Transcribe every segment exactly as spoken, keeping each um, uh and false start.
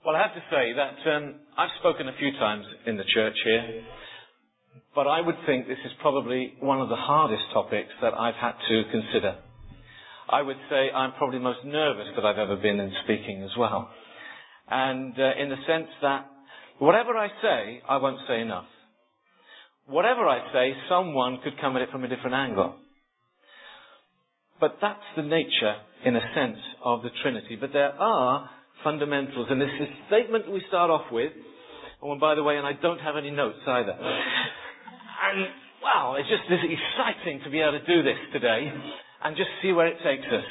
Well, I have to say that um, I've spoken a few times in the church here, but I would think this is probably one of the hardest topics that I've had to consider. I would say I'm probably most nervous that I've ever been in speaking as well. And uh, in the sense that whatever I say, I won't say enough. Whatever I say, someone could come at it from a different angle. But that's the nature, in a sense, of the Trinity. But there are fundamentals. And this is a statement we start off with. Oh, and by the way, and I don't have any notes either. And, wow, it's just it's exciting to be able to do this today and just see where it takes us.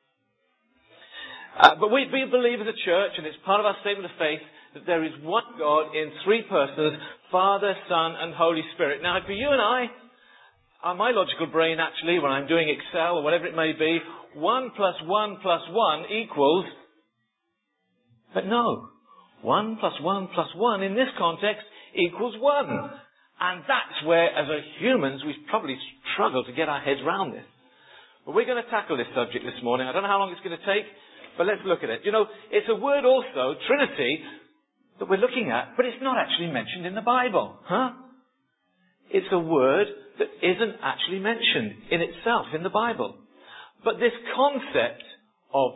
Uh, but we, we believe as a church, and it's part of our statement of faith, that there is one God in three persons, Father, Son, and Holy Spirit. Now, for you and I, uh, my logical brain actually, when I'm doing Excel or whatever it may be, one plus one plus one equals... But no, one plus one plus one in this context equals one. And that's where, as a humans, we probably struggle to get our heads around this. But we're going to tackle this subject this morning. I don't know how long it's going to take, but let's look at it. You know, it's a word also, Trinity, that we're looking at, but it's not actually mentioned in the Bible. Huh? It's a word that isn't actually mentioned in itself in the Bible. But this concept of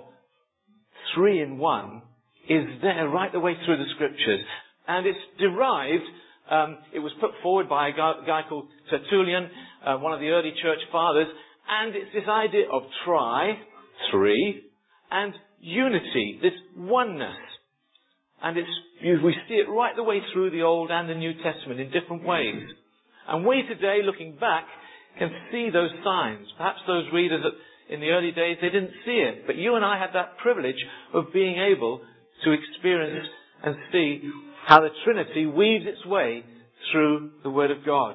three in one is there right the way through the Scriptures. And it's derived, um, it was put forward by a guy, guy called Tertullian, uh, one of the early church fathers, and it's this idea of tri, three, and unity, this oneness. And it's, we see it right the way through the Old and the New Testament in different ways. And we today, looking back, can see those signs. Perhaps those readers in the early days, they didn't see it. But you and I had that privilege of being able to experience and see how the Trinity weaves its way through the Word of God.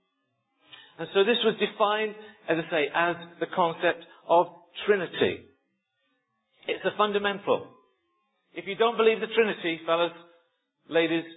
And so this was defined, as I say, as the concept of Trinity. It's a fundamental. If you don't believe the Trinity, fellas, ladies,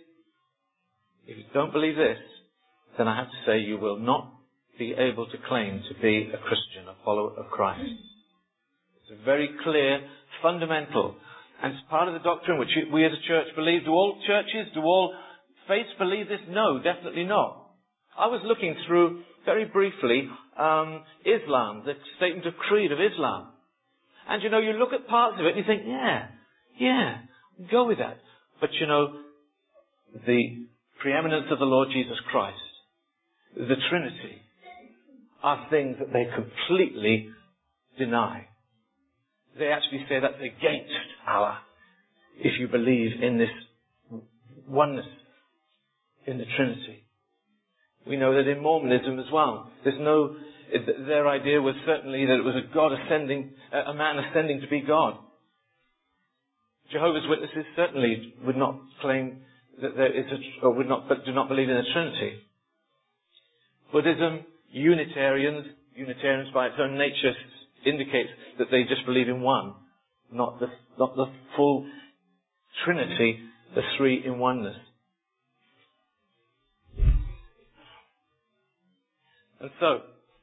if you don't believe this, then I have to say you will not be able to claim to be a Christian, a follower of Christ. It's a very clear, fundamental, and it's part of the doctrine which we as a church believe. Do all churches, do all faiths believe this? No, definitely not. I was looking through, very briefly, um, Islam, the statement of creed of Islam. And you know, you look at parts of it and you think, yeah, yeah, go with that. But you know, the preeminence of the Lord Jesus Christ, the Trinity, are things that they completely deny. They actually say that's against Allah if you believe in this oneness in the Trinity. We know that in Mormonism as well, there's no, their idea was certainly that it was a God ascending, a man ascending to be God. Jehovah's Witnesses certainly would not claim that there is a, or would not, but do not believe in the Trinity. Buddhism, Unitarians, Unitarians by its own nature indicates that they just believe in one, not the, not the full Trinity, the three in oneness. And so,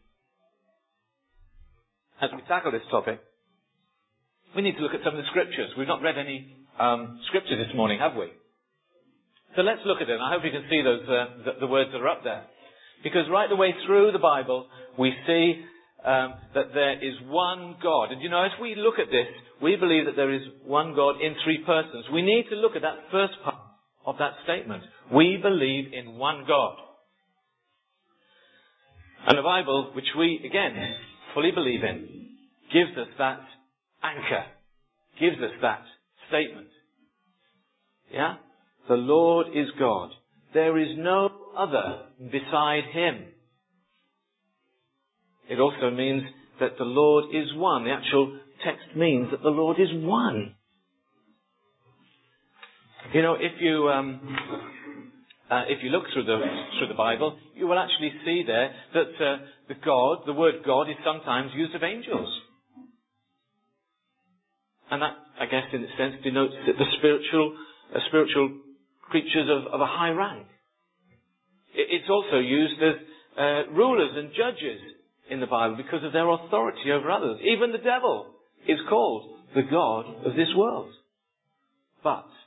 as we tackle this topic, we need to look at some of the Scriptures. We've not read any um, Scripture this morning, have we? So let's look at it. I hope you can see those uh, the, the words that are up there. Because right the way through the Bible, we see um, that there is one God. And you know, as we look at this, we believe that there is one God in three persons. We need to look at that first part of that statement. We believe in one God. And the Bible, which we, again, fully believe in, gives us that anchor, gives us that statement. Yeah? The Lord is God. There is no other beside Him. It also means that the Lord is one. The actual text means that the Lord is one. You know, if you um, uh, if you look through the through the Bible, you will actually see there that uh, the God, the word God, is sometimes used of angels, and that, I guess, in a sense, denotes that the spiritual, uh, spiritual creatures of, of a high rank. It's also used as uh, rulers and judges in the Bible because of their authority over others. Even the devil is called the God of this world. But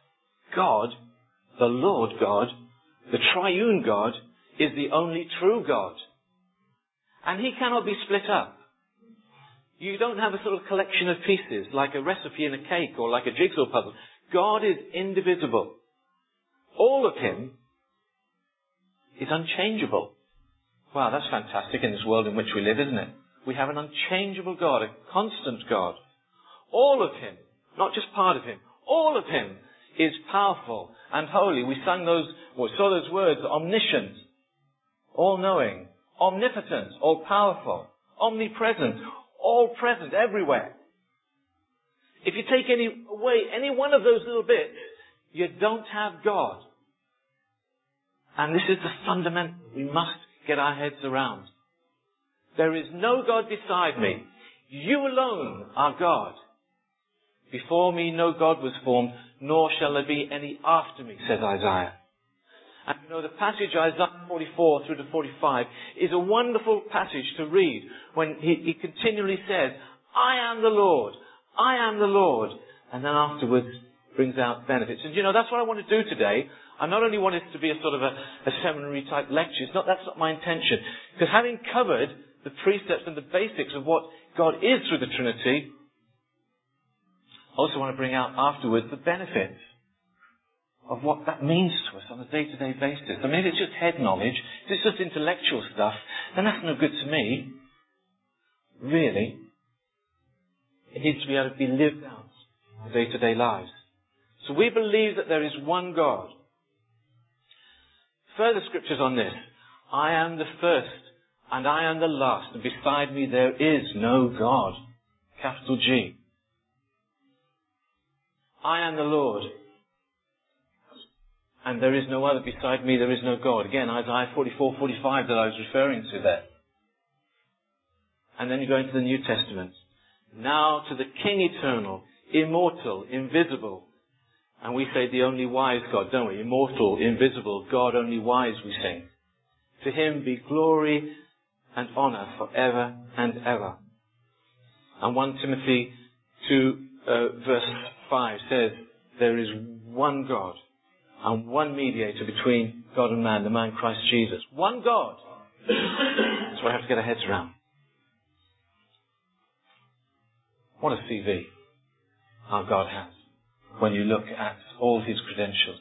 God, the Lord God, the triune God, is the only true God. And he cannot be split up. You don't have a sort of collection of pieces, like a recipe in a cake or like a jigsaw puzzle. God is indivisible. All of him is unchangeable. Wow, that's fantastic in this world in which we live, isn't it? We have an unchangeable God, a constant God. All of him, not just part of him, all of him is powerful and holy. We sang those, or saw those words, omniscient, all-knowing, omnipotent, all-powerful, omnipresent, all-present, everywhere. If you take any away any one of those little bits, you don't have God. And this is the fundamental we must get our heads around. There is no God beside me. You alone are God. Before me no God was formed, nor shall there be any after me, says Isaiah. And you know, the passage Isaiah forty-four through to forty-five is a wonderful passage to read when he, he continually says, I am the Lord, I am the Lord. And then afterwards brings out benefits. And you know, that's what I want to do today. I not only want it to be a sort of a, a seminary type lecture, it's not, that's not my intention. Because having covered the precepts and the basics of what God is through the Trinity, I also want to bring out afterwards the benefits of what that means to us on a day-to-day basis. I mean, if it's just head knowledge, if it's just intellectual stuff, then that's no good to me. Really. It needs to be able to be lived out in day-to-day lives. So we believe that there is one God. Further scriptures on this. I am the first and I am the last, and beside me there is no God. Capital G. I am the Lord, and there is no other beside me, there is no God. Again, Isaiah forty-four, forty-five that I was referring to there. And then you go into the New Testament. Now to the King eternal, immortal, invisible. And we say the only wise God, don't we? Immortal, invisible, God only wise, we sing. To him be glory and honour forever and ever. And First Timothy two, uh, verse five says, there is one God and one mediator between God and man, the man Christ Jesus. One God. That's what I have to get our heads around. What a C V our God has when you look at all his credentials.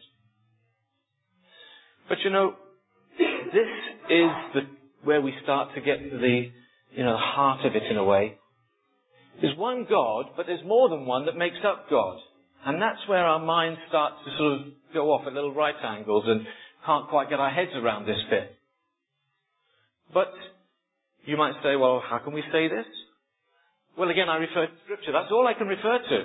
But you know, this is the where we start to get to the, you know, the heart of it in a way. There's one God, but there's more than one that makes up God. And that's where our minds start to sort of go off at little right angles and can't quite get our heads around this bit. But you might say, well, how can we say this? Well, again, I refer to Scripture. That's all I can refer to.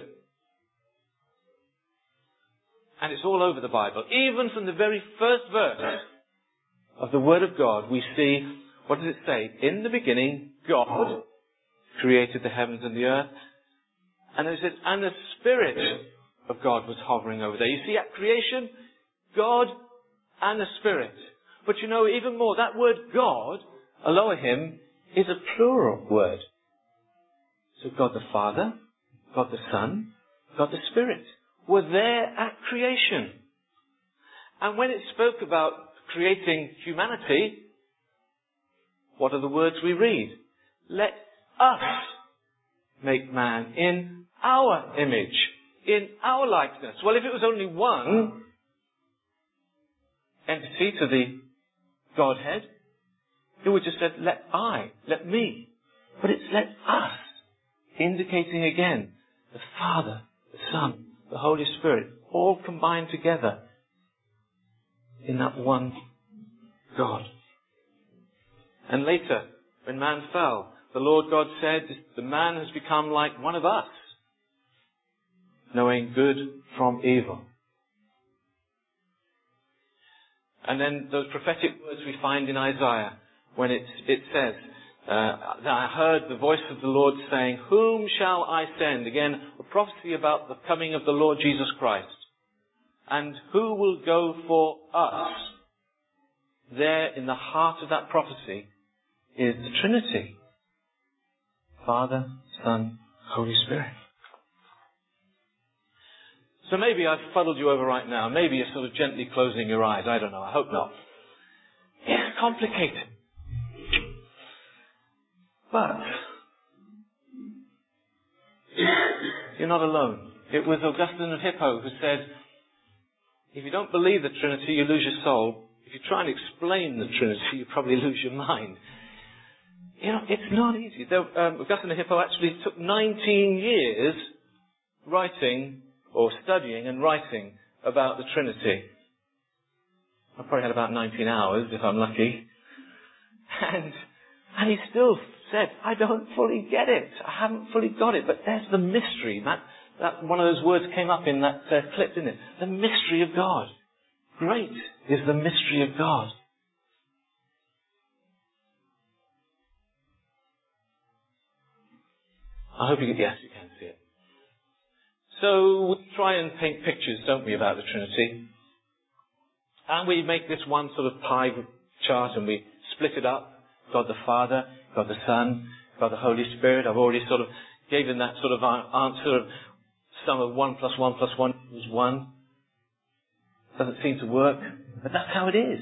And it's all over the Bible. Even from the very first verse of the Word of God, we see, what does it say? In the beginning, God created the heavens and the earth. And it says, and the Spirit of God was hovering over there. You see, at creation, God and the Spirit. But you know, even more, that word God, Elohim, is a plural word. So God the Father, God the Son, God the Spirit were there at creation. And when it spoke about creating humanity, what are the words we read? Let us make man in our image, in our likeness. Well, if it was only one entity to the Godhead, it would just said, let I, let me. But it's let us, indicating again the Father, the Son, the Holy Spirit, all combined together in that one God. And later, when man fell, the Lord God said, the man has become like one of us, knowing good from evil. And then those prophetic words we find in Isaiah, when it, it says, uh, I heard the voice of the Lord saying, whom shall I send? Again, a prophecy about the coming of the Lord Jesus Christ. And who will go for us? There in the heart of that prophecy is the Trinity. Father, Son, Holy Spirit. So maybe I've fuddled you over right now. Maybe you're sort of gently closing your eyes. I don't know. I hope not. It's complicated. But you're not alone. It was Augustine of Hippo who said, if you don't believe the Trinity, you lose your soul. If you try and explain the Trinity, you probably lose your mind. You know, it's not easy. Though, um, Augustine of Hippo actually took nineteen years writing or studying and writing about the Trinity. I probably had about nineteen hours, if I'm lucky. And, and he still said, I don't fully get it. I haven't fully got it. But there's the mystery. That, that one of those words came up in that uh, clip, didn't it? The mystery of God. Great is the mystery of God. I hope you can, yes, you can see it. So we try and paint pictures, don't we, about the Trinity? And we make this one sort of pie chart and we split it up. God the Father, God the Son, God the Holy Spirit. I've already sort of given that sort of answer of sum of one plus one plus one is one. Doesn't seem to work, but that's how it is.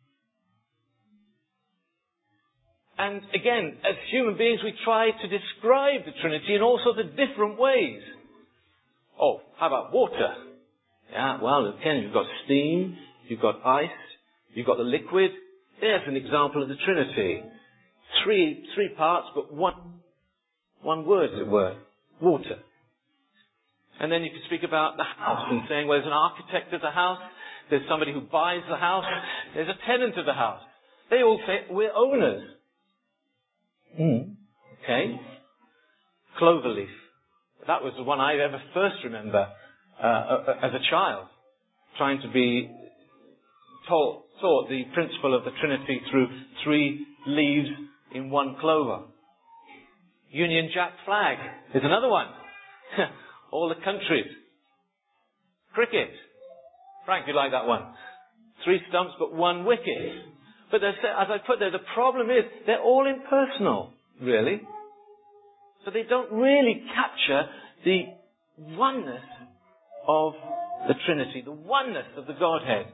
And again, as human beings, we try to describe the Trinity in all sorts of different ways. Oh, how about water? Yeah, well, again, you've got steam, you've got ice, you've got the liquid. There's an example of the Trinity. Three, three parts, but one, one word, as it were. Water. And then you can speak about the house and saying, well, there's an architect of the house, there's somebody who buys the house, there's a tenant of the house. They all say, we're owners. Mm. Okay. Cloverleaf. That was the one I ever first remember uh, as a child, trying to be taught, taught the principle of the Trinity through three leaves in one clover. Union Jack flag is another one. All the countries. Cricket. Frank, you like that one? Three stumps but one wicket. But as I put there, the problem is they're all impersonal, really. So they don't really capture the oneness of the Trinity, the oneness of the Godhead.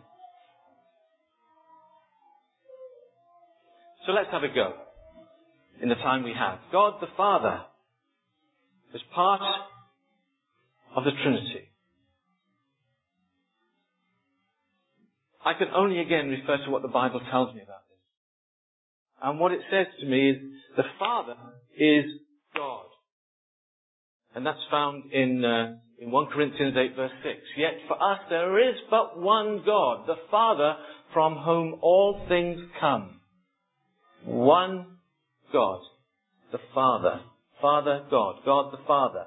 So let's have a go in the time we have. God the Father is part of the Trinity. I can only again refer to what the Bible tells me about this. And what it says to me is the Father is God. And that's found in, uh, in First Corinthians eight verse six. Yet for us there is but one God, the Father, from whom all things come. One God, the Father. Father, God. God the Father.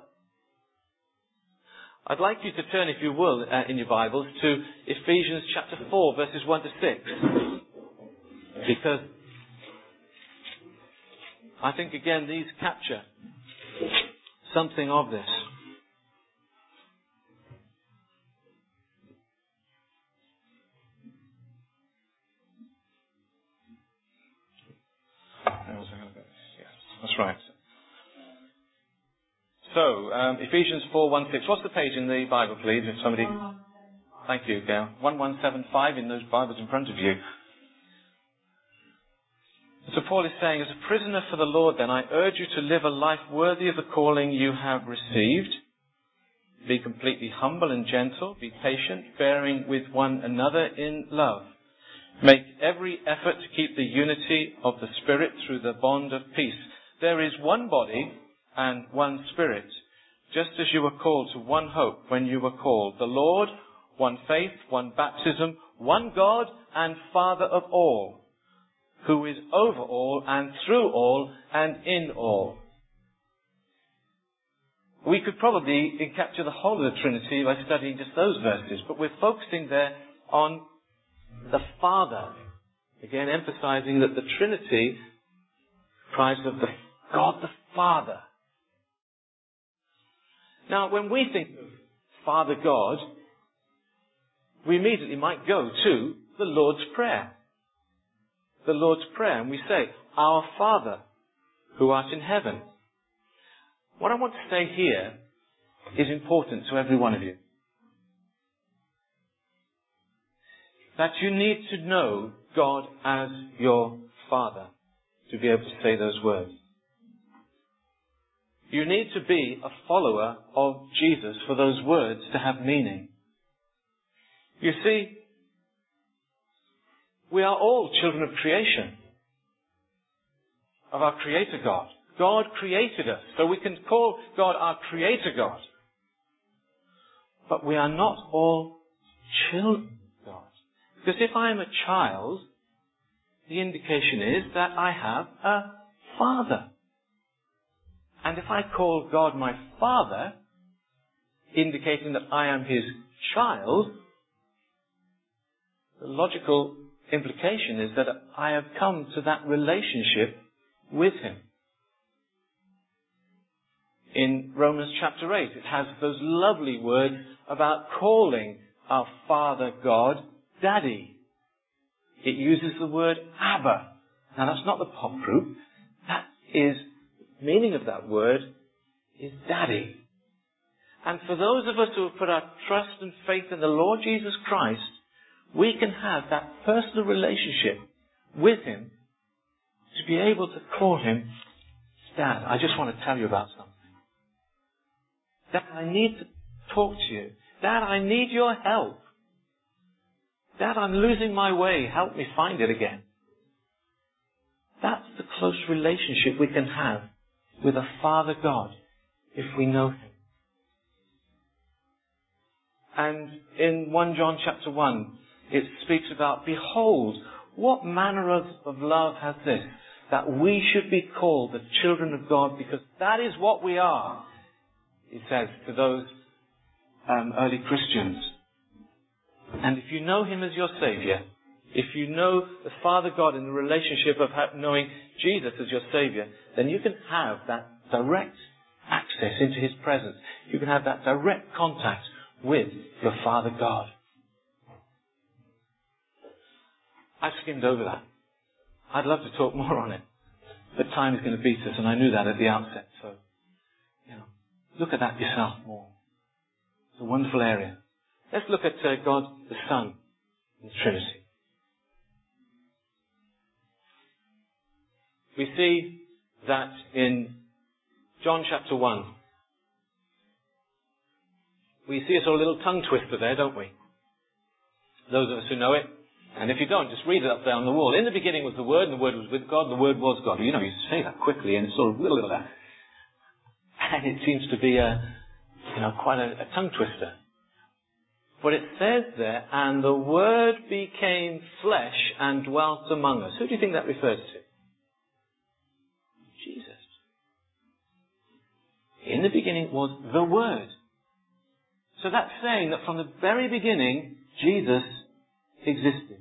I'd like you to turn, if you will, uh, in your Bibles to Ephesians chapter four, verses one to six. Because I think, again, these capture something of this. Yes, that's right. So, um, Ephesians four, one, six. What's the page in the Bible, please, if somebody... Thank you, Gail. one one seven five in those Bibles in front of you. So Paul is saying, as a prisoner for the Lord, then, I urge you to live a life worthy of the calling you have received. Be completely humble and gentle. Be patient, bearing with one another in love. Make every effort to keep the unity of the Spirit through the bond of peace. There is one body and one Spirit, just as you were called to one hope when you were called. The Lord, one faith, one baptism, one God and Father of all, who is over all and through all and in all. We could probably capture the whole of the Trinity by studying just those verses, but we're focusing there on the Father. Again, emphasizing that the Trinity comprises of the God the Father. Now, when we think of Father God, we immediately might go to the Lord's Prayer. The Lord's Prayer, and we say, Our Father, who art in heaven. What I want to say here is important to every one of you. that you need to know God as your Father to be able to say those words. You need to be a follower of Jesus for those words to have meaning. You see, we are all children of creation, of our Creator God. God created us, so we can call God our Creator God. But we are not all children of God. Because if I am a child, the indication is that I have a father. And if I call God my Father, indicating that I am His child, the logical implication is that I have come to that relationship with Him. In Romans chapter eight, it has those lovely words about calling our Father God Daddy. It uses the word Abba. Now that's not the pop group. That is, the meaning of that word is Daddy. And for those of us who have put our trust and faith in the Lord Jesus Christ, we can have that personal relationship with Him to be able to call Him Dad. I just want to tell you about something. Dad, I need to talk to you. Dad, I need your help. Dad, I'm losing my way. Help me find it again. That's the close relationship we can have with a Father God if we know Him. And in First John chapter one, it speaks about, behold, what manner of, of love has this, that we should be called the children of God, because that is what we are, it says to those um, early Christians. And if you know Him as your Saviour, if you know the Father God in the relationship of knowing Jesus as your Saviour, then you can have that direct access into His presence. You can have that direct contact with your Father God. I've skimmed over that. I'd love to talk more on it, but time is going to beat us, and I knew that at the outset. So, you know, look at that yourself more. It's a wonderful area. Let's look at uh, God the Son in the Trinity. We see that in John chapter one. We see a sort of little tongue twister there, don't we? Those of us who know it. And if you don't, just read it up there on the wall. In the beginning was the Word, and the Word was with God, and the Word was God. You know, you say that quickly, and it's sort of little that. And it seems to be a, you know, quite a, a tongue twister. But it says there, and the Word became flesh and dwelt among us. Who do you think that refers to? Jesus. In the beginning was the Word. So that's saying that from the very beginning, Jesus existed.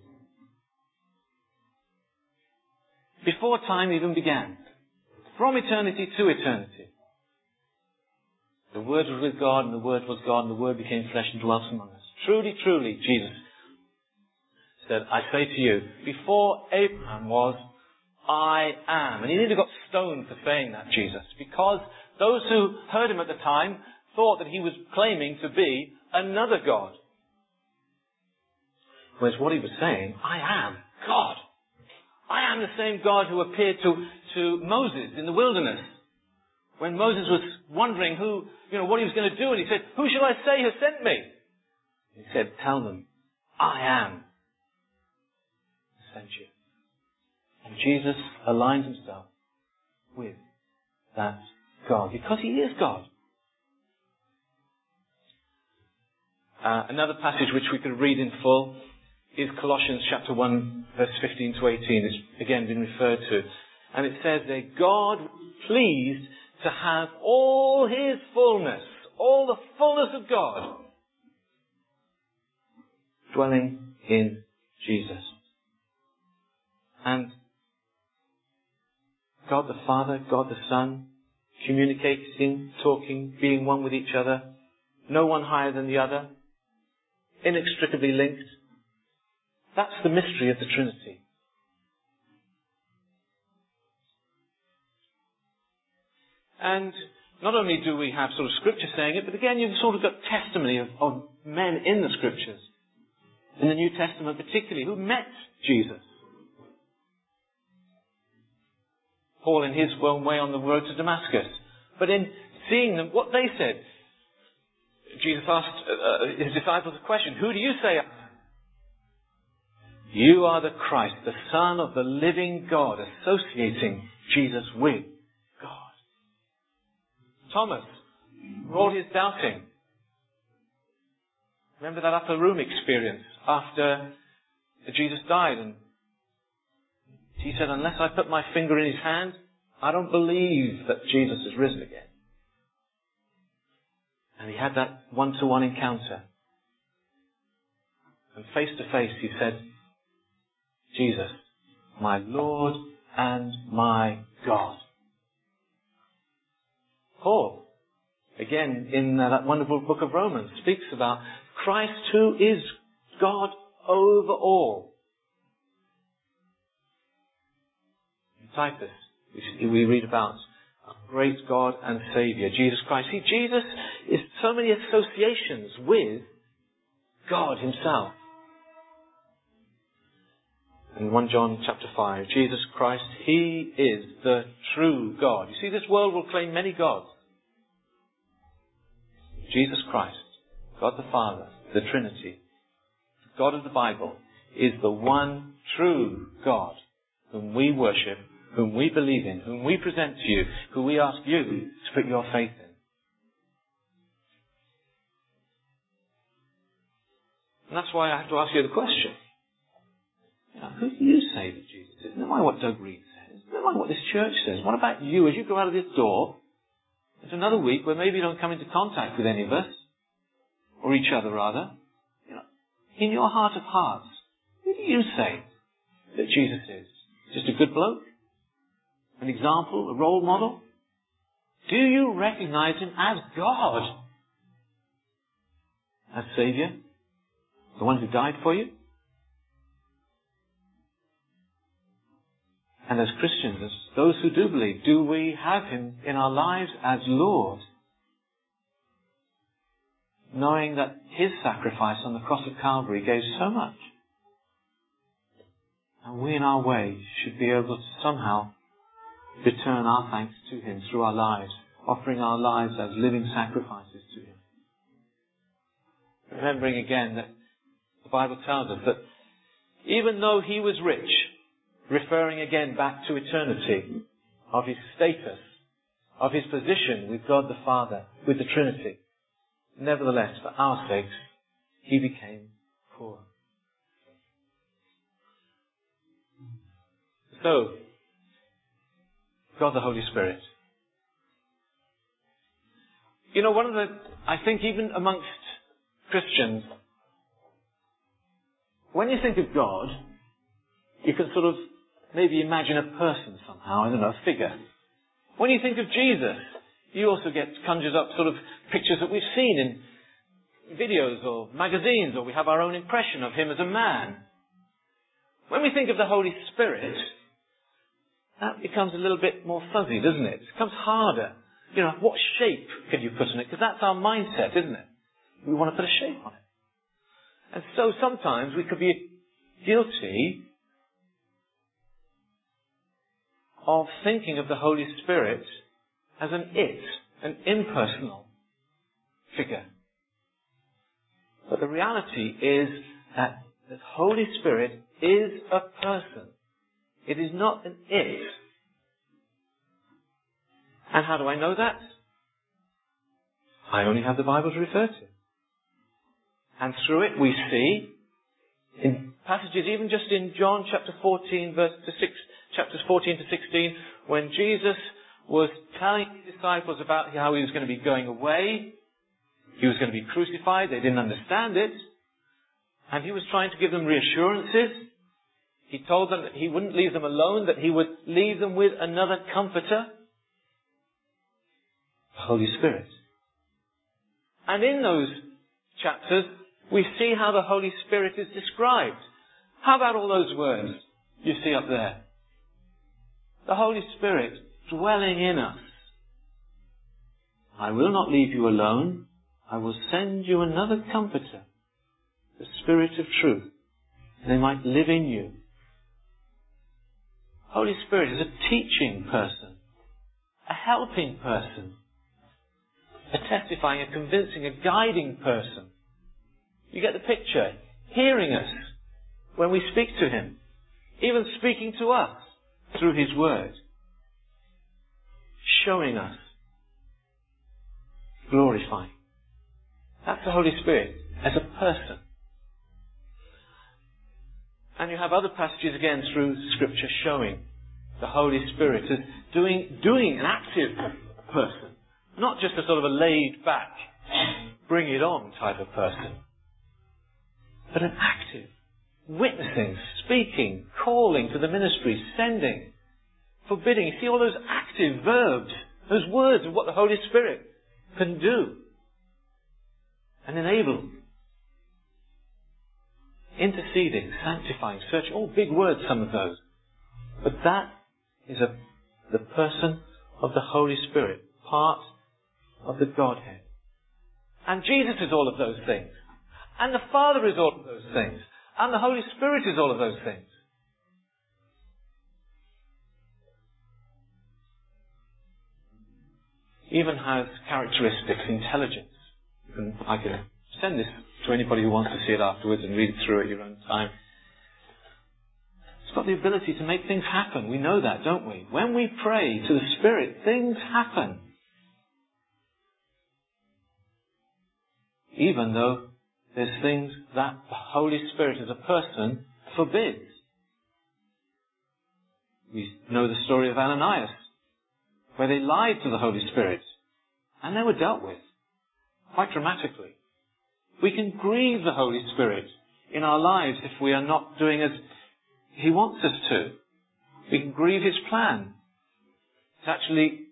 Before time even began. From eternity to eternity. The Word was with God, and the Word was God, and the Word became flesh and dwelt among us. Truly, truly, Jesus said, I say to you, before Abraham was, I am. And he nearly got stoned for saying that, Jesus, because those who heard him at the time thought that he was claiming to be another God. Whereas what he was saying, I am God. I am the same God who appeared to, to Moses in the wilderness. When Moses was wondering who, you know, what he was going to do, and he said, who shall I say has sent me? He said, tell them, I am sent you. And Jesus aligned himself with that God, because he is God. Uh, another passage which we could read in full is Colossians chapter one, verse fifteen to eighteen. It's again been referred to. And it says there, God pleased to have all His fullness, all the fullness of God, dwelling in Jesus. And God the Father, God the Son, communicating, talking, being one with each other, no one higher than the other, inextricably linked. That's the mystery of the Trinity. And not only do we have sort of Scripture saying it, but again you've sort of got testimony of, of men in the Scriptures. in the New Testament particularly, who met Jesus. Paul in his own way on the road to Damascus. But in seeing them, what they said, Jesus asked uh, his disciples a question, who do you say I am? You are the Christ, the Son of the living God, associating Jesus with God. Thomas, for all his doubting, remember that upper room experience after Jesus died, and he said, unless I put my finger in his hand, I don't believe that Jesus has risen again. And he had that one-to-one encounter. And face to face he said, Jesus, my Lord and my God. Paul, again in uh, that wonderful book of Romans, speaks about Christ who is God over all. In Titus, we, we read about our great God and Saviour, Jesus Christ. See, Jesus is so many associations with God himself. In First John chapter five, Jesus Christ, he is the true God. You see, this world will claim many gods. Jesus Christ, God the Father, the Trinity, God of the Bible, is the one true God whom we worship, whom we believe in, whom we present to you, who we ask you to put your faith in. And that's why I have to ask you the question. Now, who do you say that Jesus is? Never mind what Doug Reed says. Never mind what this church says. What about you as you go out of this door? It's another week where maybe you don't come into contact with any of us, or each other rather. You know, in your heart of hearts, who do you say that Jesus is? Just a good bloke? An example? A role model? Do you recognize him as God? As Saviour? The one who died for you? And as Christians, as those who do believe, do we have him in our lives as Lord? Knowing that his sacrifice on the cross of Calvary gave so much. And we in our way should be able to somehow return our thanks to him through our lives, offering our lives as living sacrifices to him. Remembering again that the Bible tells us that even though he was rich, referring again back to eternity, of his status, of his position with God the Father, with the Trinity, nevertheless, for our sakes, he became poor. So, God the Holy Spirit. You know, one of the, I think even amongst Christians, when you think of God, you can sort of maybe imagine a person somehow, I don't know, a figure. When you think of Jesus, you also get conjures up sort of pictures that we've seen in videos or magazines, or we have our own impression of him as a man. When we think of the Holy Spirit, that becomes a little bit more fuzzy, doesn't it? It becomes harder. You know, what shape can you put on it? Because that's our mindset, isn't it? We want to put a shape on it. And so sometimes we could be guilty of thinking of the Holy Spirit as an it, an impersonal figure. But the reality is that the Holy Spirit is a person. It is not an it. And how do I know that? I only have the Bible to refer to. And through it we see, in passages even just in John chapter fourteen, verse to six, chapters fourteen to sixteen, when Jesus was telling his disciples about how he was going to be going away, he was going to be crucified, they didn't understand it, and he was trying to give them reassurances. He told them that he wouldn't leave them alone, that he would leave them with another comforter, the Holy Spirit. And in those chapters, we see how the Holy Spirit is described. How about all those words you see up there? The Holy Spirit dwelling in us. I will not leave you alone. I will send you another comforter, the Spirit of truth, and they might live in you. Holy Spirit is a teaching person, a helping person, a testifying, a convincing, a guiding person. You get the picture. Hearing us when we speak to Him, even speaking to us through His Word, showing us, glorifying. That's the Holy Spirit as a person. And you have other passages again through Scripture showing the Holy Spirit as doing, doing an active person. Not just a sort of a laid back, bring it on type of person. But an active, witnessing, speaking, calling to the ministry, sending, forbidding. You see all those active verbs, those words of what the Holy Spirit can do and enable. Interceding, sanctifying, searching, all big words, some of those. But that is a, the person of the Holy Spirit, part of the Godhead. And Jesus is all of those things. And the Father is all of those things. And the Holy Spirit is all of those things. Even has characteristics, intelligence. You can, I can send this to anybody who wants to see it afterwards and read it through at your own time. It's got the ability to make things happen. We know that, don't we? When we pray to the Spirit, things happen. Even though there's things that the Holy Spirit as a person forbids. We know the story of Ananias, where they lied to the Holy Spirit, and they were dealt with, quite dramatically. We can grieve the Holy Spirit in our lives if we are not doing as He wants us to. We can grieve His plan. It's actually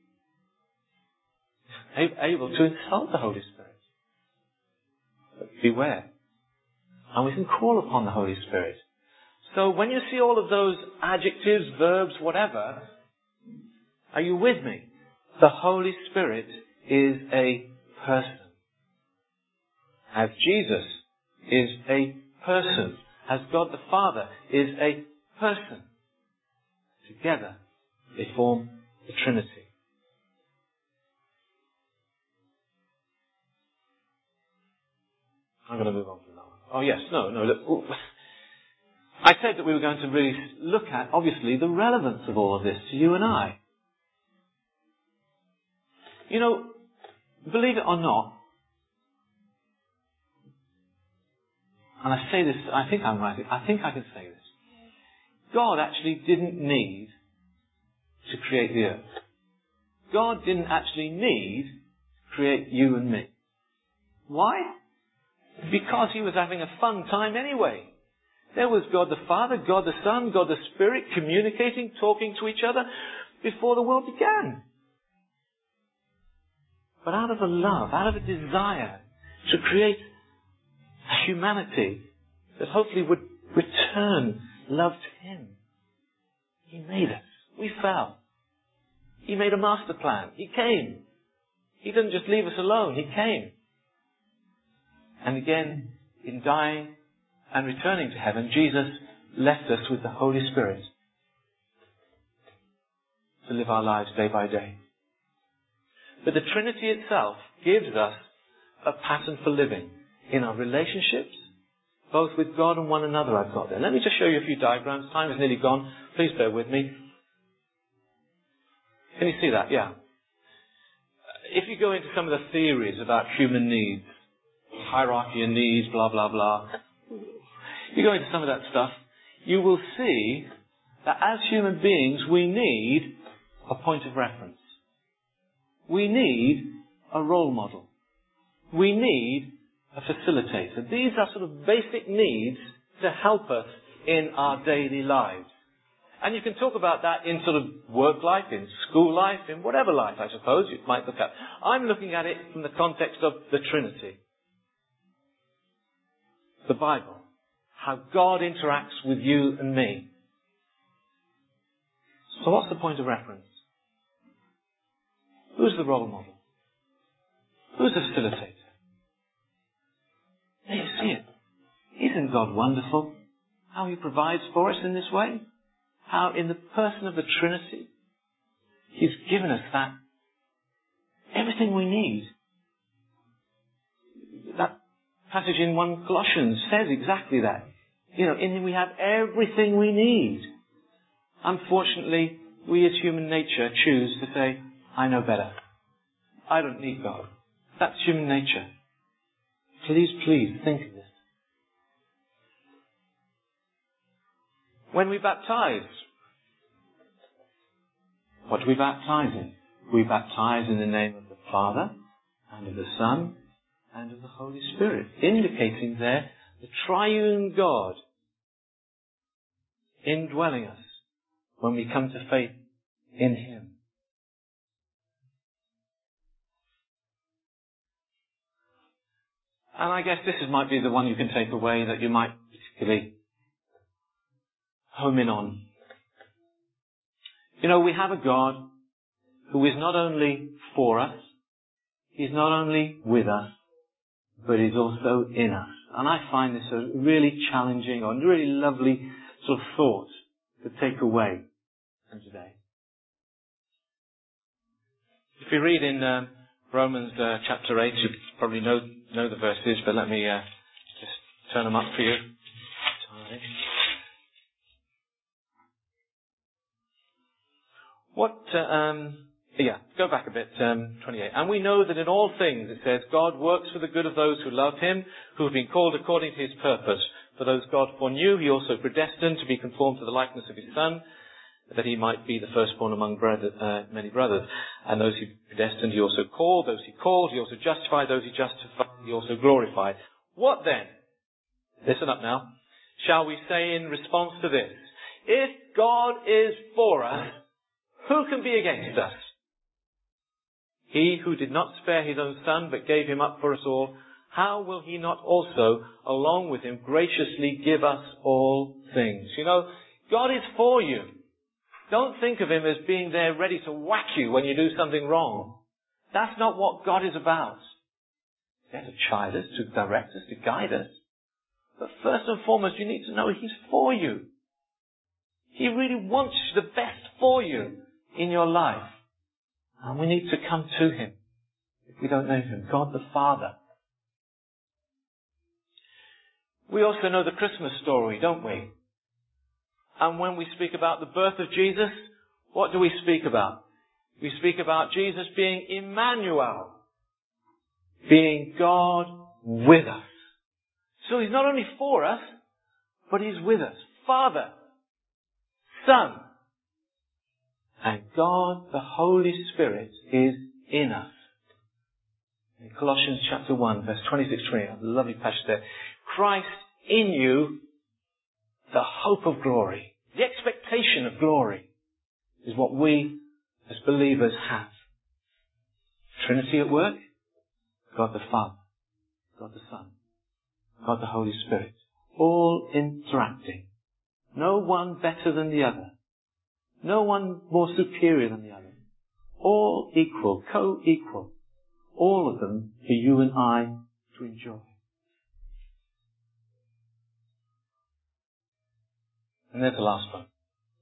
able to insult the Holy Spirit. But beware. And we can call upon the Holy Spirit. So when you see all of those adjectives, verbs, whatever, are you with me? The Holy Spirit is a person. As Jesus is a person. As God the Father is a person. Together they form the Trinity. I'm going to move on from that one. Oh yes, no, no, look. Ooh. I said that we were going to really look at, obviously, the relevance of all of this to you and I. You know, believe it or not, and I say this, I think I'm right, I think I can say this. God actually didn't need to create the earth. God didn't actually need to create you and me. Why? Because He was having a fun time anyway. There was God the Father, God the Son, God the Spirit communicating, talking to each other before the world began. But out of a love, out of a desire to create a humanity that hopefully would return love to Him, He made us. We fell. He made a master plan. He came. He didn't just leave us alone. He came. And again, in dying and returning to heaven, Jesus left us with the Holy Spirit to live our lives day by day. But the Trinity itself gives us a pattern for living in our relationships, both with God and one another. I've got there. Let me just show you a few diagrams. Time is nearly gone. Please bear with me. Can you see that? Yeah. If you go into some of the theories about human needs, hierarchy of needs, blah, blah, blah, you go into some of that stuff, you will see that as human beings we need a point of reference. We need a role model. We need a facilitator. These are sort of basic needs to help us in our daily lives. And you can talk about that in sort of work life, in school life, in whatever life, I suppose, you might look at. I'm looking at it from the context of the Trinity. The Bible. How God interacts with you and me. So what's the point of reference? Who's the role model? Who's the facilitator? There you see it. Isn't God wonderful? How He provides for us in this way? How in the person of the Trinity, He's given us that, everything we need. That passage in First Colossians says exactly that. You know, in Him we have everything we need. Unfortunately, we as human nature choose to say, I know better. I don't need God. That's human nature. Please, please, think of this. When we baptize, what do we baptize in? We baptize in the name of the Father, and of the Son, and of the Holy Spirit, indicating there the triune God indwelling us when we come to faith in Him. And I guess this is, might be the one you can take away that you might particularly home in on. You know, we have a God who is not only for us, He's not only with us, but He's also in us. And I find this a really challenging or really lovely sort of thought to take away from today. If we read in um, Romans uh, chapter eight, you probably know know the verses, but let me uh, just turn them up for you. What, uh, um, yeah, go back a bit, um, twenty-eight. And we know that in all things, it says, God works for the good of those who love Him, who have been called according to His purpose. For those God foreknew, He also predestined to be conformed to the likeness of His Son, that He might be the firstborn among brother, uh, many brothers. And those He predestined, He also called. Those He called, He also justified. Those He justified, He also glorified. What then? Listen up now. Shall we say in response to this? If God is for us, who can be against us? He who did not spare His own Son, but gave Him up for us all, how will He not also, along with Him, graciously give us all things? You know, God is for you. Don't think of Him as being there ready to whack you when you do something wrong. That's not what God is about. He's there to chide us, to direct us, to guide us. But first and foremost, you need to know He's for you. He really wants the best for you in your life. And we need to come to Him if we don't know Him. God the Father. We also know the Christmas story, don't we? And when we speak about the birth of Jesus, what do we speak about? We speak about Jesus being Emmanuel, being God with us. So He's not only for us, but He's with us. Father, Son, and God, the Holy Spirit, is in us. In Colossians chapter one, verse twenty-six to twenty, a lovely passage there. Christ in you, the hope of glory, the expectation of glory, is what we as believers have. Trinity at work, God the Father, God the Son, God the Holy Spirit, all interacting. No one better than the other. No one more superior than the other. All equal, co-equal. All of them for you and I to enjoy. And there's the last one.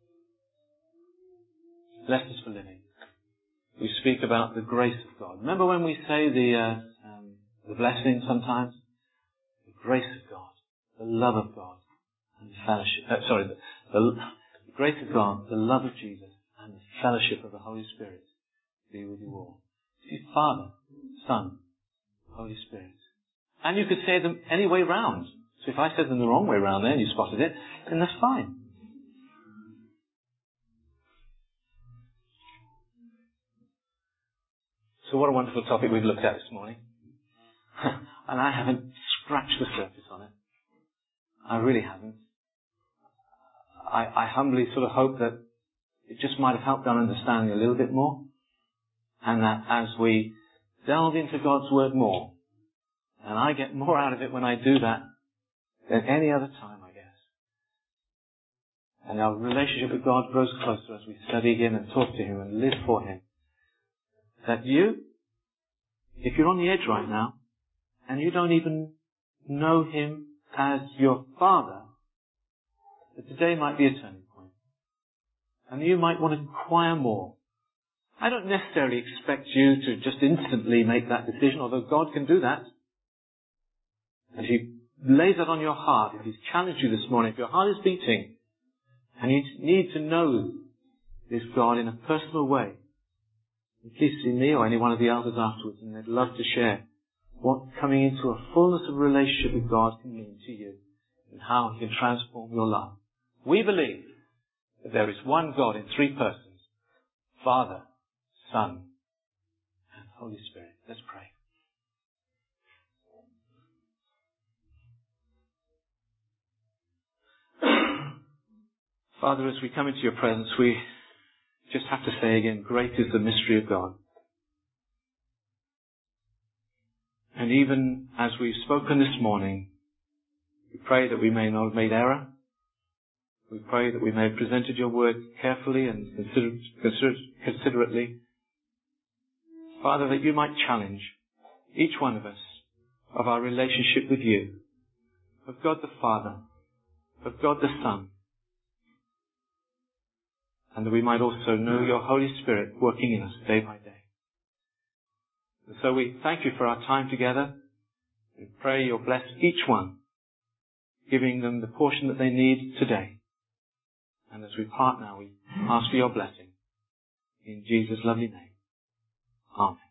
Lessons for living. We speak about the grace of God. Remember when we say the, uh, um, the blessing sometimes? The grace of God, the love of God, and the fellowship. Uh, sorry, the, the The grace of God, the love of Jesus, and the fellowship of the Holy Spirit be with you all. See, Father, Son, Holy Spirit. And you could say them any way round. So if I said them the wrong way round there and you spotted it, then that's fine. So what a wonderful topic we've looked at this morning. And I haven't scratched the surface on it. I really haven't. I, I humbly sort of hope that it just might have helped our understanding a little bit more. And that as we delve into God's Word more, and I get more out of it when I do that than any other time, I guess. And our relationship with God grows closer as we study Him and talk to Him and live for Him. That you, if you're on the edge right now, and you don't even know Him as your Father, that today might be a turning point. And you might want to inquire more. I don't necessarily expect you to just instantly make that decision, although God can do that. And He lays that on your heart. If He's challenged you this morning, if your heart is beating, and you need to know this God in a personal way, please see me or any one of the elders afterwards, and they'd love to share what coming into a fullness of relationship with God can mean to you and how He can transform your life. We believe that there is one God in three persons, Father, Son, and Holy Spirit. Let's pray. Father, as we come into your presence, we just have to say again, great is the mystery of God. And even as we've spoken this morning, we pray that we may not have made error. We pray that we may have presented your word carefully and consider, consider, considerately. Father, that you might challenge each one of us of our relationship with you, of God the Father, of God the Son, and that we might also know your Holy Spirit working in us day by day. And so we thank you for our time together. We pray you'll bless each one, giving them the portion that they need today. And as we part now, we ask for your blessing. In Jesus' lovely name. Amen.